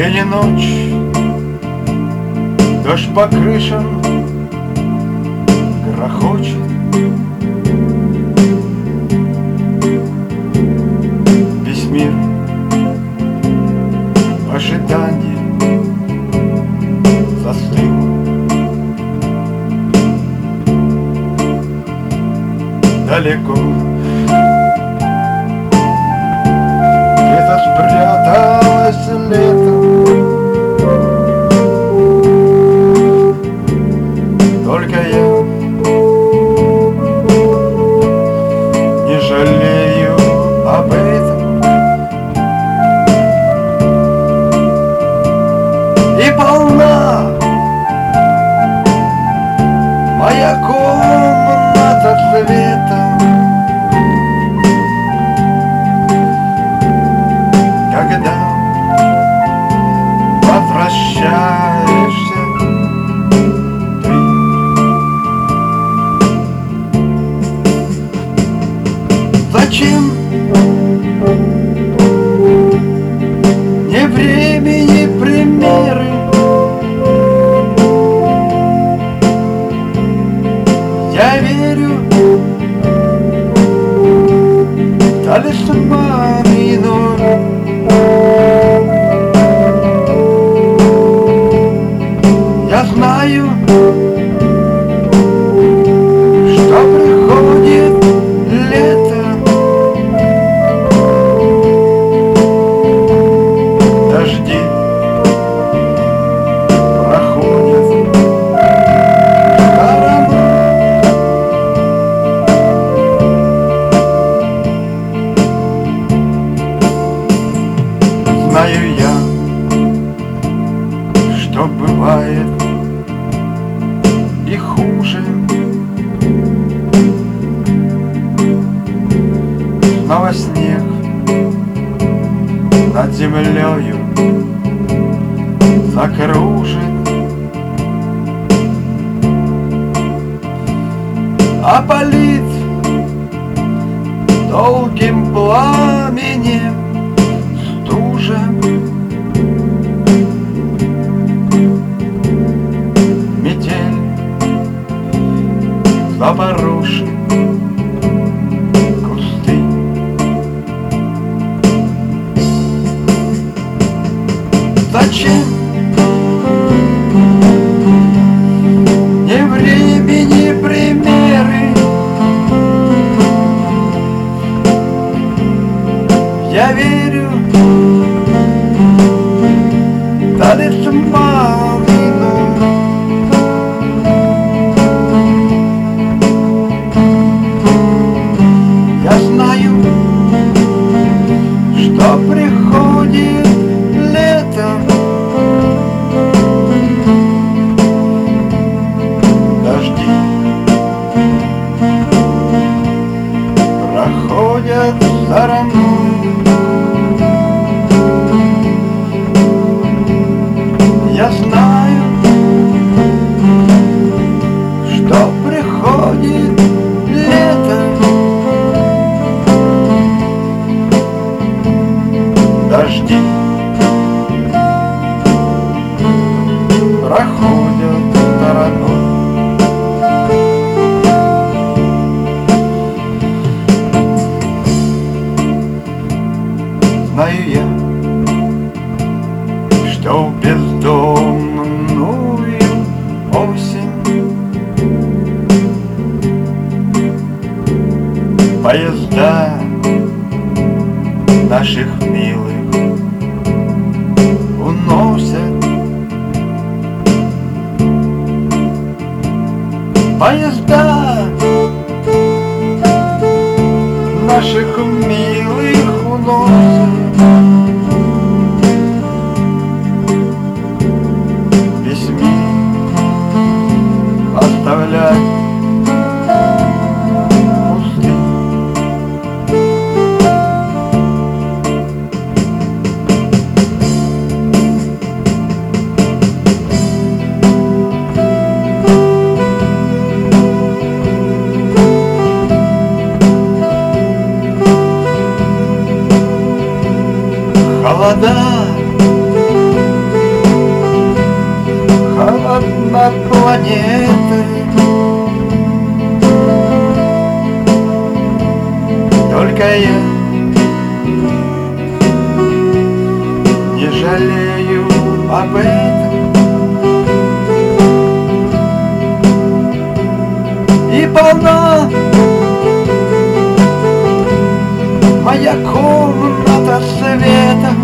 День и ночь, дождь по крышам грохочет. Весь мир в ожидании застыл. Далеко где-то спряталось лето. Только я не жалею об этом. И полна моя комната света, когда возвращаешься ты. Зачем ни времени примеры? Я верю талисману. Я знаю, что приходит лето. Дожди проходят стороной. Знаю я, что бывает и хуже. Снова снег над землею закружит, опалит долгим пламенем стужа. Метель запорошит кусты. Зачем ни времени примеры? Я верю талисману. Я знаю, что приходит лето. Дожди проходят стороной. Я знаю, что приходит лето. Дожди проходят стороной. Знаю я, что в бездомную осень поезда наших милых уносят. Поезда наших милых уносят. Весь мир оставлять пустым. Холода над планетой. Только я не жалею об этом. И полна моя комната света.